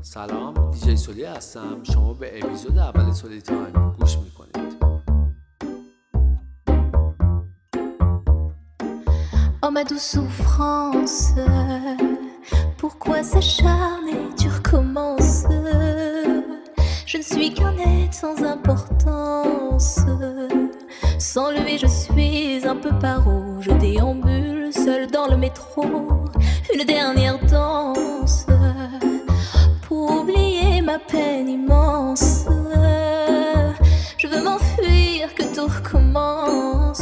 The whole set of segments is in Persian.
سلام، دیجی سولی هستم. شما به اپیزود اول سولی تایم گوش میکنید. Oh ma douce souffrance, pourquoi s'acharner, tu recommences. Je ne suis qu'un être sans importance. Sans lui je suis un peu paro. Je déambule seul dans le métro. Une dernière danse pour oublier ma peine immense. Je veux m'enfuir, que tout recommence.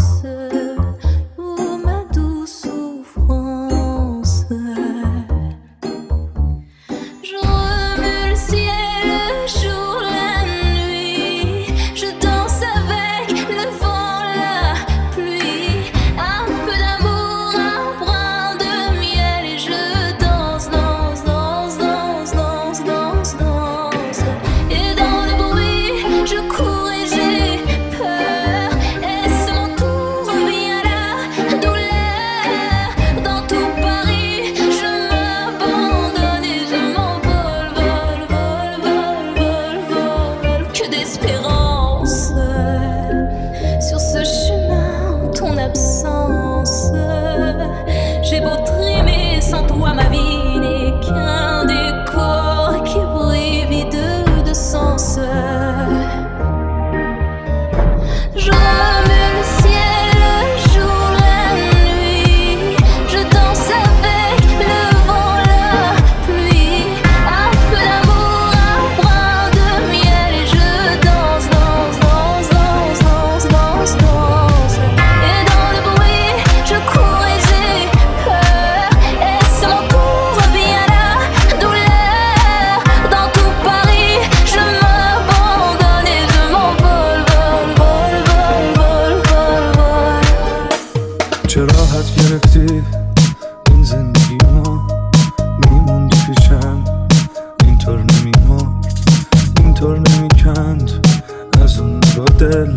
چه راحت گرفتی این زندگی ما، میموندی پیشم اینطور نمیمرد، اینطور نمیکند از اون با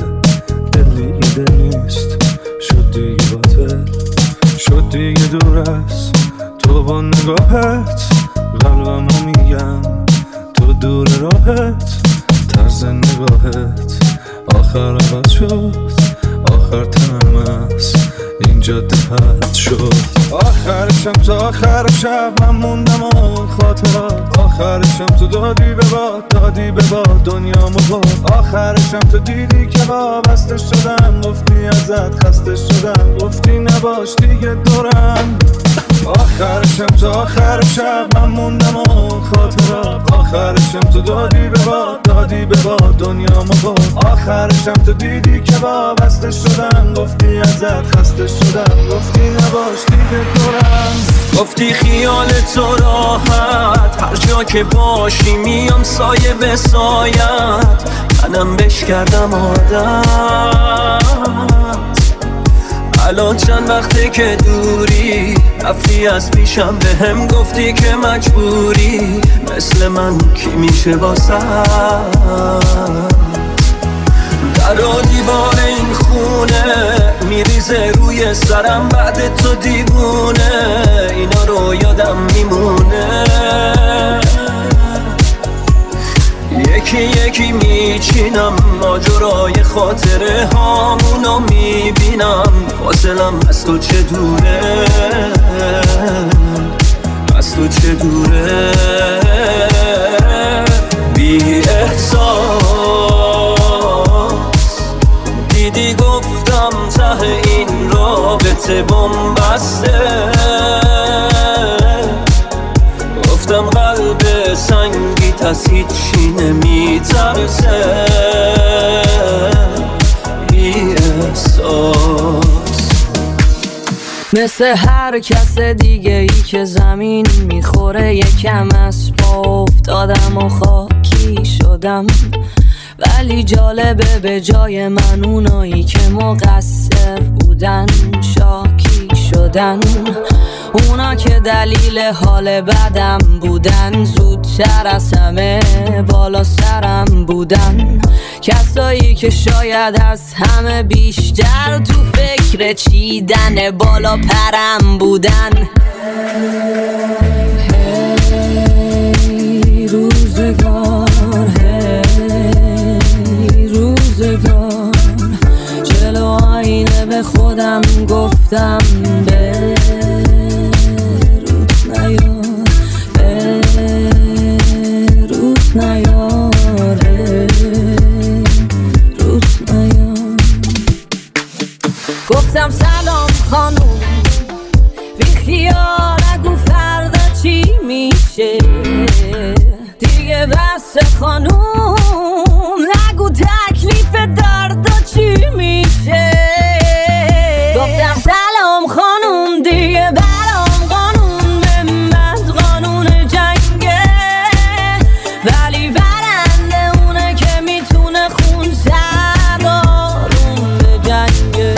دلی ایده نیست، شد دیگه باطل، شد دیگه دور است تو با نگاهت، قلبمو میگم تو دور راهت، طرز نگاهت آخر عوض شد، آخر تنم است این جاده پد شد، آخرشم تا آخر شب من موندم اون خاطرات، آخرشم تو دادی به باد دنیامو باد، آخرشم تو دیدی که وابسته شدم، گفتی ازت خسته شدم، گفتی نباش دیگه دورم، آخرشم تا آخر شب من موندم اون خاطرات، آخرشم تو دادی به باد دنیامو باد، آخرشم تو دیدی که وابسته شدم، گفتی ازت خسته شدم، گفتی نباش دیگه دورم، گفتی خیال تو راحت هر جا که باشی میام سایه به سایت، منم بش کردم عادت، الان چند وقته که دوری رفتی از پیشم، به هم گفتی که مجبوری، مثل من کی میشه واسه در و دیوار این خونه میریزه روی سرم، بعد تو دیوونه اینا رو یادم میمونه، یکی یکی میچینم ماجرای خاطره هامونو میبینم، فاصلم از تو چه دوره، از تو چه دوره، بی احساس دیدی گفتم ته این رابطه بن‌بسته، گفتم قلب سنگیت از هیچی نمیترسه، بی احساس مثل هر کس دیگه ای که زمین میخوره، یکم از پا افتادم و خاکی شدم، ولی جالبه به جای من اونایی که مقصر بودن شاکی شدن، اونا که دلیل حال بدم بودن، زودتر از همه بالا سرم بودن، کسایی که شاید از همه بیشتر تو فکر چیدن بالا پرم بودن. روز میشه دیگه بس خانوم نگو تکلیف دردا چی میشه گفتم سلام خانوم دیگه برام قانون به من قانون جنگه ولی برنده اونه که میتونه خون سردارون به جنگه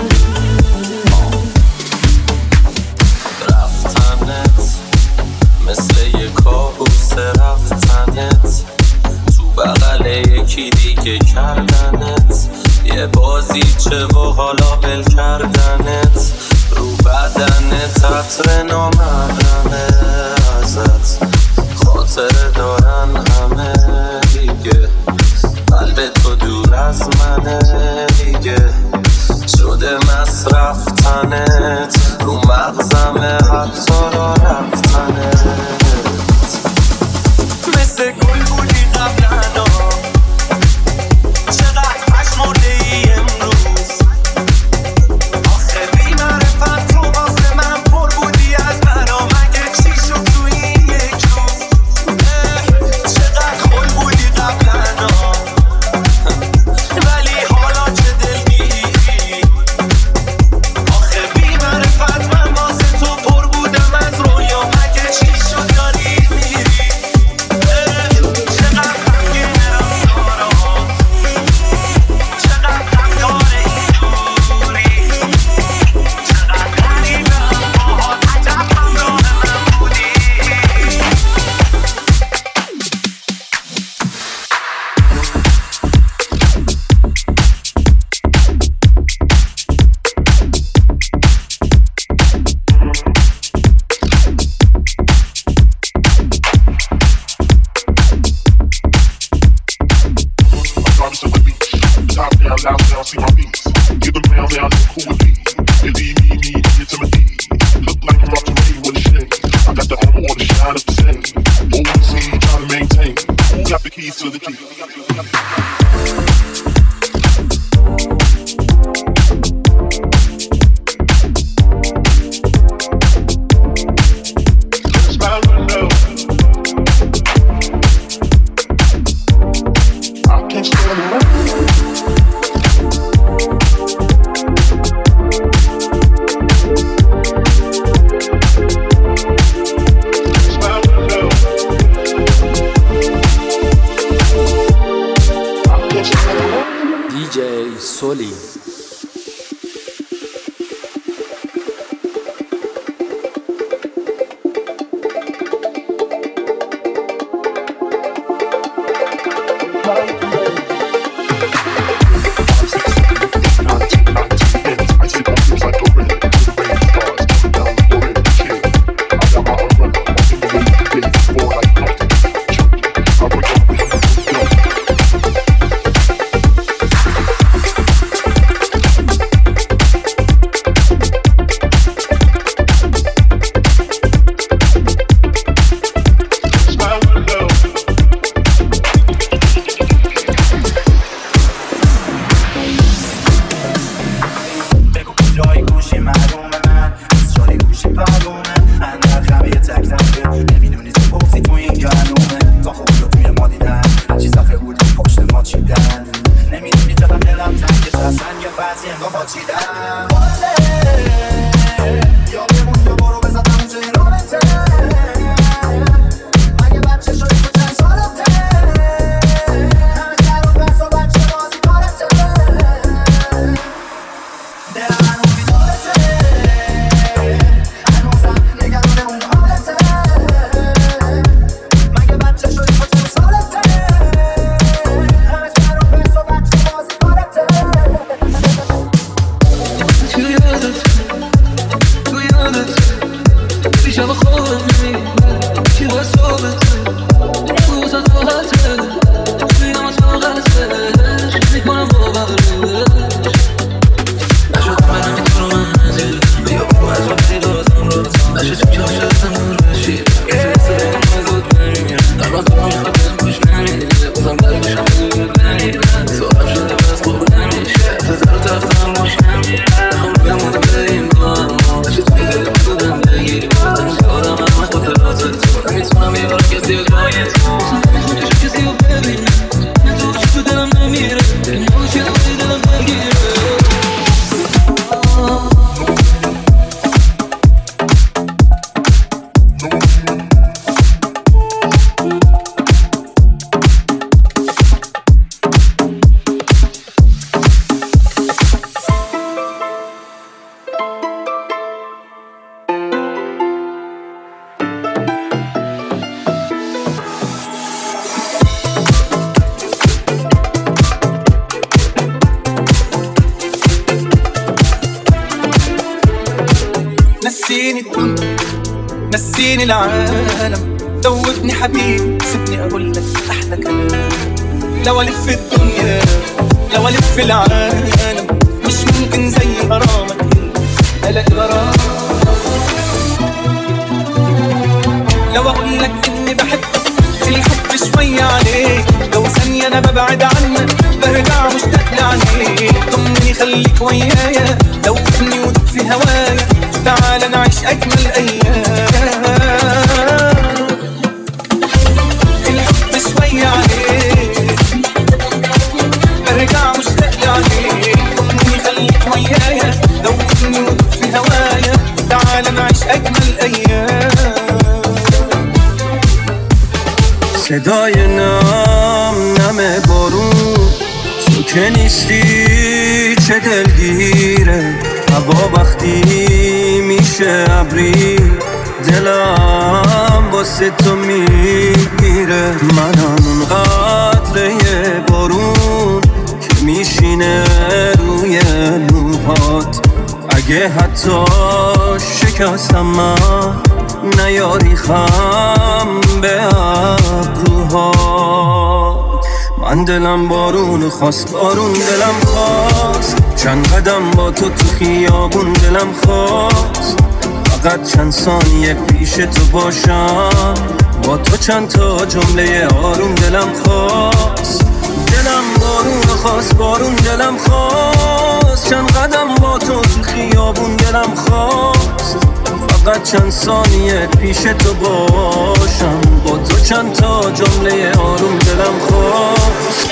رفتنت مثل یه کابوس رفتنت تو بغل یکی دیگه کردنت یه بازیچه و حالا ول کردنت رو بدنت عطر نامحرمه ازت خاطره دارن همه دیگه قلب تو دور از منه دیگه شده مصرف تنت رو مغزمه حتی را رفتنت مثل گل بودی قبلنا چقدر پشمرده ای امروز آخه بی معرفت تو واسه من پر بودی از بنا مگه چی شد تو این یک روز چقدر خل بودی قبلنا ولی حالا چه دلگیری آخه بی معرفت من واسه تو پر بودم از رویا مگه چی شد داری میری چقدر غمگین رفتارها چقدر غمدار این دوری چقدر غریبه باهات عجب همراه من بودی Top down, loud down, see my beats. Give them down, down, cool with me. Indeed, me, and Timothy. Look like I'm about to rain with a shade. I got the armor on the shine of the same. OC, trying to maintain. Who got the keys to the key? I can't stand around. DJ Soli. It's دیوار کسی و جای تو خودشو کسی رو ببینه نه تو باشی تو دلم نمیره دل نباشی نباشی دلم نگیره نسيني العالم دوبني حبيبي سيبني اقول لك احلى كلام لو الف الدنيا لو الف العالم مش ممكن زي غرامك الاقي غرام لو اقول لك اني بحبك الحب شوية عليك لو ثانية انا ببعد عنك برجع مشتاق لعينيك ضمني خليك ويايا دوبني ودوب في هوايا تعال نعيش اجمل ايام الحب شوية عليك برجع مشتاق لعينيك ضمني خليك ويايا دوبني ودوب في هوايا تعال نعيش اجمل ايام صدای نم بارون تو که نیستی چه دلگیره هوا وقتی میشه ابری دلم واسه تو میگیره منم اون قطره بارون که میشینه روی موهات اگه حتی شکستم من نیاری خم به ابروهات من دلم بارون خواست بارون دلم خواست چند قدم با تو خیابون دلم خواست فقط چند ثانیه پیش تو باشم با تو چند تا جمله آروم دلم خواست دلم بارون خواست بارون دلم خواست چند قدم با تو خیابون دلم خواست فقط چند ثانیه پیش تو باشم با تو چند تا جمله آروم دلم خواست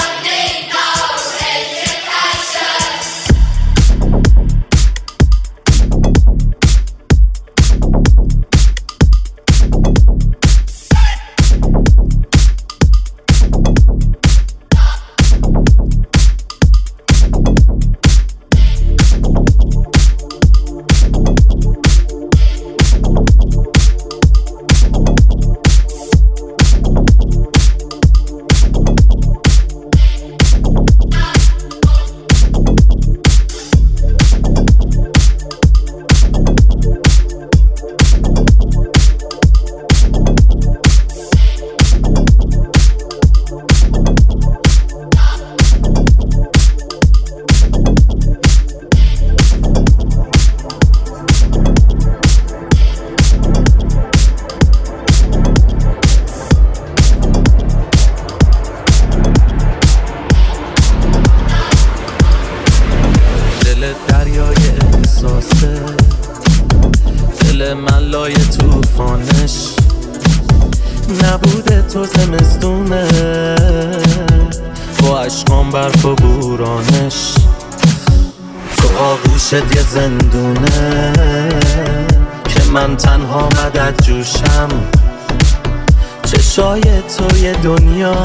نبوده تو زمستونه با عشقام برف و بورانش تو آغوشت یه زندونه که من تنها مدد جوشم چشای تو یه دنیاه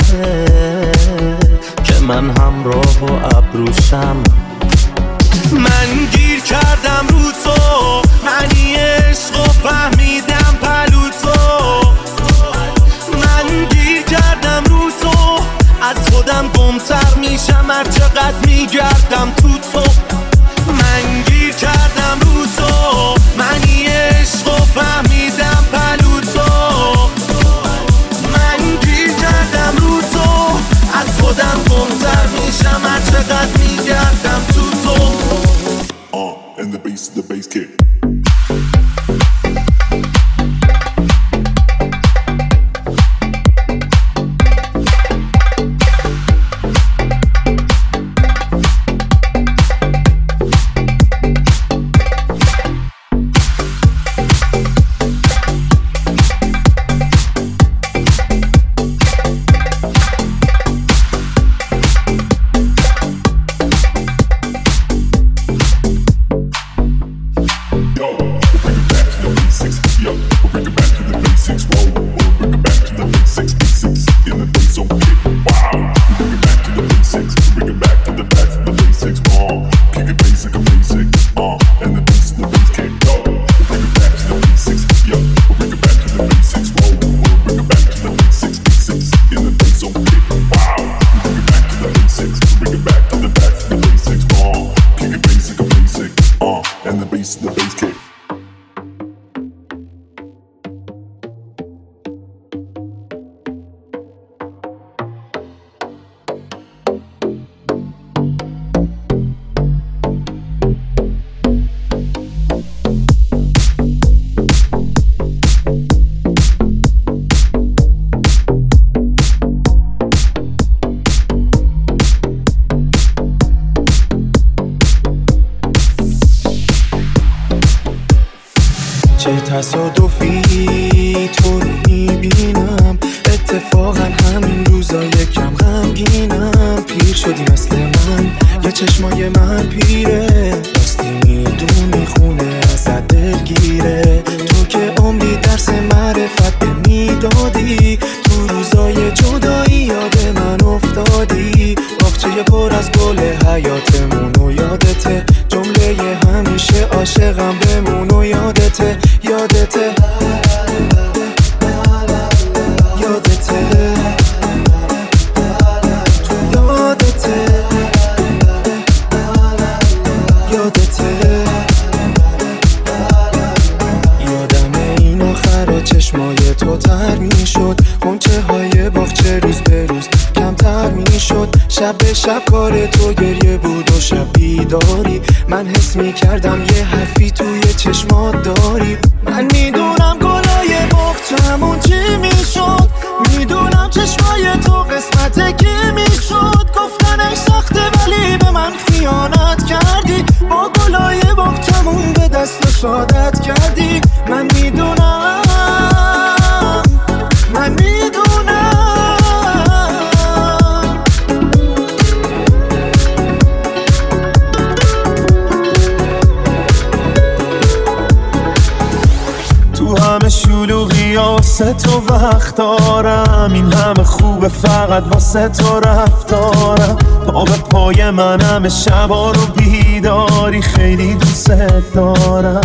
که من همراه و ابروشم من گیر کردم رو تو معنی عشق و فهمیدم پلو تو من گیر کردم رو تو از خودم گمتر میشم هر چقدر میگردم تو تو من گیر کردم رو تو معنی عشق و فهمیدم پلو تو من گیر کردم رو تو از خودم گمتر میشم هر چقدر میگردم تو تو and the bass kick. تصادفی تو رو میبینم، اتفاقا همین روزا یکم غمگینم. پیر شدی مثل من، یا چشمای من پیره، راستی میدونی خونه ازت دلگیره. تو که عمری درس معرفت به میدادی، تو روزای جدایی یاد من افتادی. باغچه پر از گل حیاتمون و یادته، جمله همیشه عاشقم بمون و یادته، یادته یادته یادته یادته. یادمه این آخرا چشمای تو تر میشد، غنچه های باغچه روز به روز کمتر میشد. شب به شب کار تو گریه بود و شب بیداری، من حس میکردم یه حرفی توی چشمات داری. من میدونم گلای باغچه‌مون چی میشد، میدونم چشمای تو قسمت کی میشد. گفتنش سخته ولی به من خیانت کردی، با گلای باغچه‌مون به دست شادت کردی. من میدونم من میدونم. تو همه شلوغی واسه تو وقت دارم، این همه خوبه فقط واسه تو رفتارم. پا به پای من همه شبا رو بیداری، خیلی دوست دارم.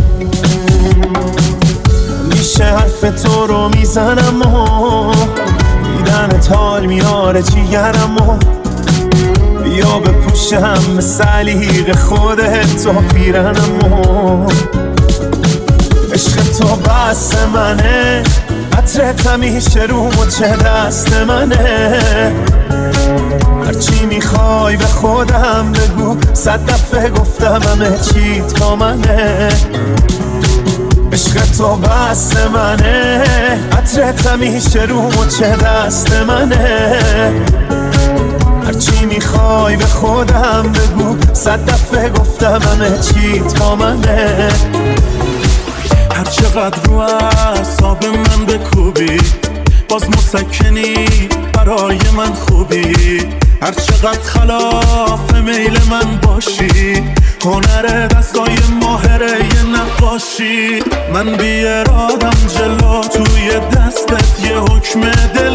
میشه حرف تو رو میزنم و دیدنت حال میاره جیگرم. بیا بپوشم به سلیقه خودت تا پیرنم. عشق تو بس منه، عطرت همیشه رو مچ دست منه. هرچی میخوای به خودم بگو، 100 دفعه گفتم همه چی تا منه. عشق تو بس منه، عطرت همیشه رو مچ دست منه. هرچی میخوای به خودم بگو، 100 دفعه گفتم همه چی تا منه. هر چقدر رو اعصاب من بکوبی، باز مسکنی برای من خوبی. هر چقدر خلاف میل من باشی، هنر دستای ماهره یه نقاشی. من بی ارادم جلو توی دستت یه حکم دل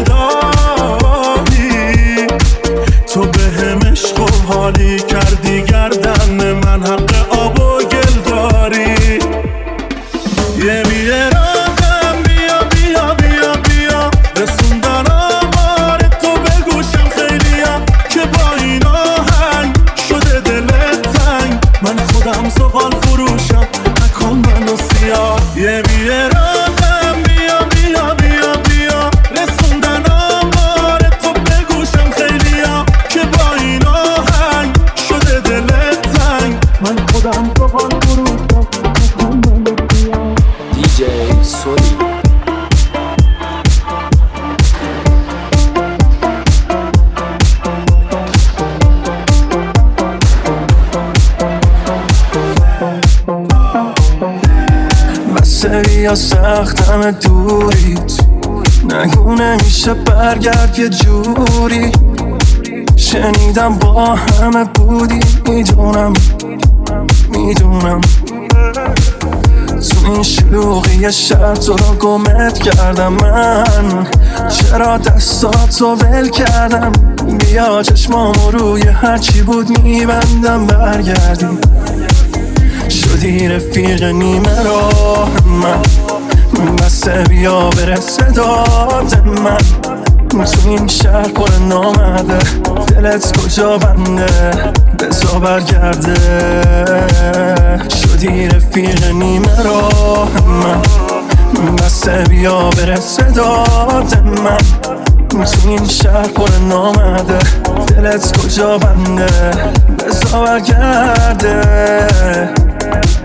دادی. تو به هم عشق و حالی کردی، گردن من حق آب و گل داری. یه بی ارادم بیا بیا بیا بیا، رسوندن آمار تو به گوشم خیلیا. که با این آهنگ شده دلت تنگ، من خودم زغال فروشم نکن منو سیاه. یه بی ارادم بیا بیا بیا بیا، رسوندن آمار تو به گوشم خیلیا. که با این آهنگ شده دلت تنگ، من خودم زغال فروشم نکن منو سیاه. DJ سولی بسه بیا سختم دوریت، نگو نمیشه برگرد یه جوری. شنیدم با همه بودی، میدونم میدونم. تو این شلوغی شهر تو رو گمت کردم من، چرا دستاتو ول کردم. بیا چشمامو روی هرچی بود میبندم، برگردی شدی رفیق نیمه راه من. بسه بیا برسه داد من، تو این شهر پر نامرده، دلت کجا بنده بزا برگرده. شدی رفیق نیمه راه من، بسه بیا برسه داد من. تو این شهر پر نامرده، دلت کجا بنده بزا برگرده.